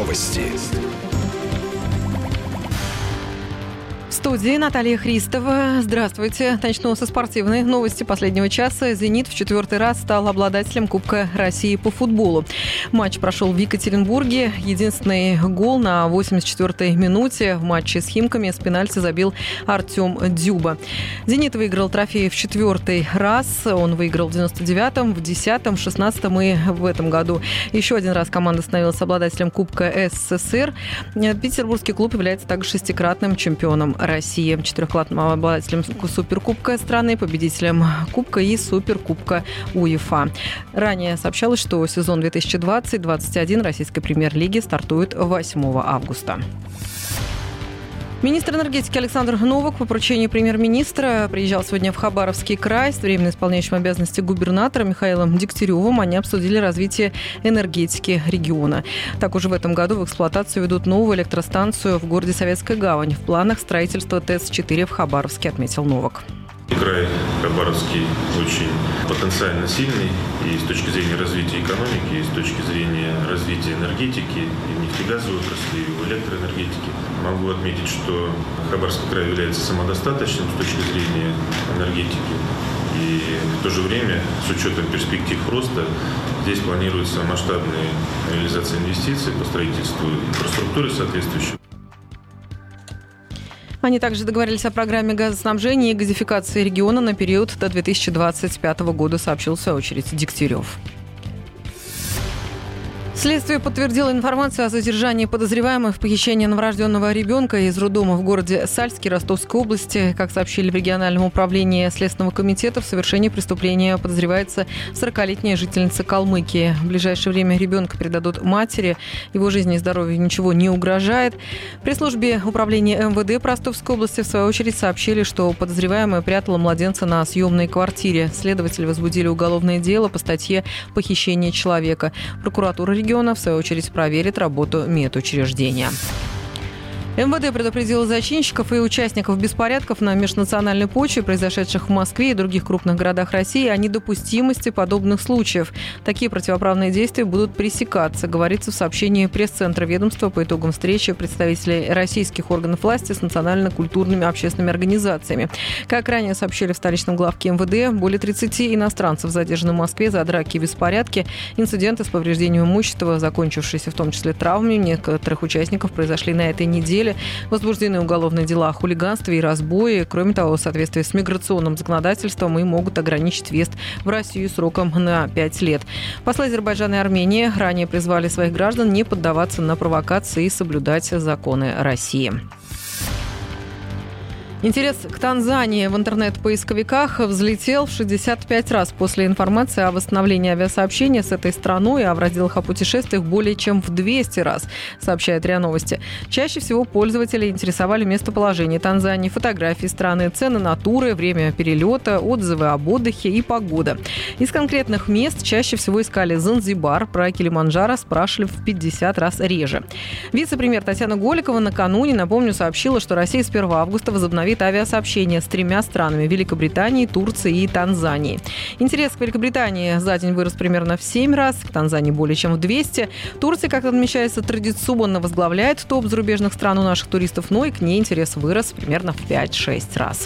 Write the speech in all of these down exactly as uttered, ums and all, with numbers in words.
Новости. В студии Наталья Христова. Здравствуйте. Начну со спортивной новости последнего часа. «Зенит» в четвертый раз стал обладателем Кубка России по футболу. Матч прошел в Екатеринбурге. Единственный гол на восемьдесят четвёртой минуте в матче с «Химками» с пенальти забил Артем Дзюба. «Зенит» выиграл трофей в четвертый раз. Он выиграл в девяносто девятом, в десятом, шестнадцатом и в этом году. Еще один раз команда становилась обладателем Кубка СССР. Петербургский клуб является также шестикратным чемпионом России, четырехкратным обладателем Суперкубка страны, победителем Кубка и Суперкубка УЕФА. Ранее сообщалось, что сезон две тысячи двадцать - двадцать один российской премьер-лиги стартует восьмого августа. Министр энергетики Александр Новак по поручению премьер-министра приезжал сегодня в Хабаровский край с временно исполняющим обязанности губернатора Михаилом Дегтяревым. Они обсудили развитие энергетики региона. Так, уже в этом году в эксплуатацию ведут новую электростанцию в городе Советская Гавань. В планах строительства ТЭЦ четыре в Хабаровске, отметил Новак. Край Хабаровский очень потенциально сильный и с точки зрения развития экономики, и с точки зрения развития энергетики, и в нефтегазовой отрасли, и в электроэнергетике. Могу отметить, что Хабаровский край является самодостаточным с точки зрения энергетики. И в то же время, с учетом перспектив роста, здесь планируется масштабная реализация инвестиций по строительству инфраструктуры соответствующей. Они также договорились о программе газоснабжения и газификации региона на период до две тысячи двадцать пятого года, сообщил в свою очередь Дегтярев. Следствие подтвердило информацию о задержании подозреваемых в похищении новорожденного ребенка из роддома в городе Сальске Ростовской области. Как сообщили в региональном управлении Следственного комитета, в совершении преступления подозревается сорокалетняя жительница Калмыкии. В ближайшее время ребенка передадут матери. Его жизни и здоровью ничего не угрожает. При службе управления эм вэ дэ по Ростовской области, в свою очередь, сообщили, что подозреваемая прятала младенца на съемной квартире. Следователи возбудили уголовное дело по статье «Похищение человека». Прокуратура региона региона, в свою очередь, проверит работу медучреждения. эм вэ дэ предупредило зачинщиков и участников беспорядков на межнациональной почве, произошедших в Москве и других крупных городах России, о недопустимости подобных случаев. Такие противоправные действия будут пресекаться, говорится в сообщении пресс-центра ведомства по итогам встречи представителей российских органов власти с национально-культурными общественными организациями. Как ранее сообщили в столичном главке эм вэ дэ, более тридцати иностранцев задержаны в Москве за драки и беспорядки. Инциденты с повреждением имущества, закончившиеся в том числе травмами некоторых участников, произошли на этой неделе. Возбуждены уголовные дела о хулиганстве и разбое. Кроме того, в соответствии с миграционным законодательством и могут ограничить въезд в Россию сроком на пять лет. Послы Азербайджана и Армении ранее призвали своих граждан не поддаваться на провокации и соблюдать законы России. Интерес к Танзании в интернет-поисковиках взлетел в шестьдесят пять раз после информации о восстановлении авиасообщения с этой страной, а в разделах о путешествиях более чем в двести раз, сообщает РИА Новости. Чаще всего пользователи интересовали местоположение Танзании, фотографии страны, цены на туры, время перелета, отзывы об отдыхе и погода. Из конкретных мест чаще всего искали Занзибар, про Килиманджаро спрашивали в пятьдесят раз реже. Вице-премьер Татьяна Голикова накануне, напомню, сообщила, что Россия с первого августа возобновит авиасообщение с тремя странами – Великобританией, Турцией и Танзанией. Интерес к Великобритании за день вырос примерно в семь раз, к Танзании более чем в двести. Турция, как отмечается, традиционно возглавляет топ зарубежных стран у наших туристов, но и к ней интерес вырос примерно в пять-шесть раз.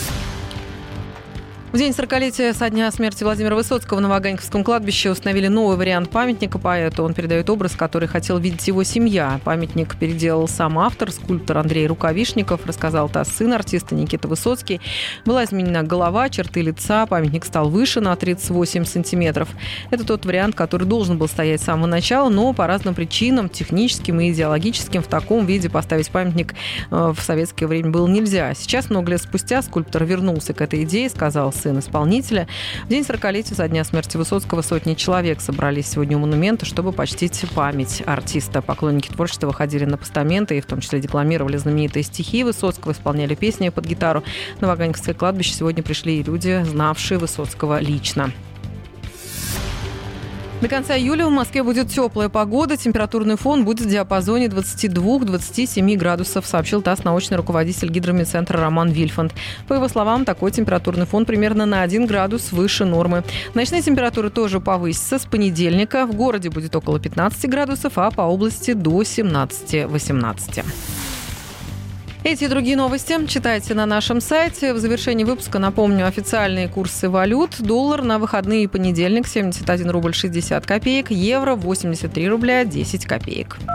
В день сорокалетия со дня смерти Владимира Высоцкого в Новоганьковском кладбище установили новый вариант памятника поэту. Он передает образ, который хотел видеть его семья. Памятник переделал сам автор, скульптор Андрей Рукавишников, рассказал ТАСС сын артиста Никита Высоцкий. Была изменена голова, черты лица, памятник стал выше на тридцать восемь сантиметров. Это тот вариант, который должен был стоять с самого начала, но по разным причинам, техническим и идеологическим, в таком виде поставить памятник в советское время было нельзя. Сейчас, много лет спустя, скульптор вернулся к этой идее, сказал сын исполнителя. В день сорокалетия со дня смерти Высоцкого сотни человек собрались сегодня у монумента, чтобы почтить память артиста. Поклонники творчества выходили на постаменты и в том числе декламировали знаменитые стихи Высоцкого, исполняли песни под гитару. На Новоганьковское кладбище сегодня пришли и люди, знавшие Высоцкого лично. До конца июля в Москве будет теплая погода. Температурный фон будет в диапазоне двадцать два - двадцать семь градусов, сообщил ТАСС научный руководитель гидромедцентра Роман Вильфанд. По его словам, такой температурный фон примерно на один градус выше нормы. Ночные температуры тоже повысятся. С понедельника в городе будет около пятнадцати градусов, а по области до семнадцати - восемнадцати. Эти и другие новости читайте на нашем сайте. В завершении выпуска напомню официальные курсы валют. Доллар на выходные и понедельник семьдесят один рубль шестьдесят копеек, евро восемьдесят три рубля десять копеек.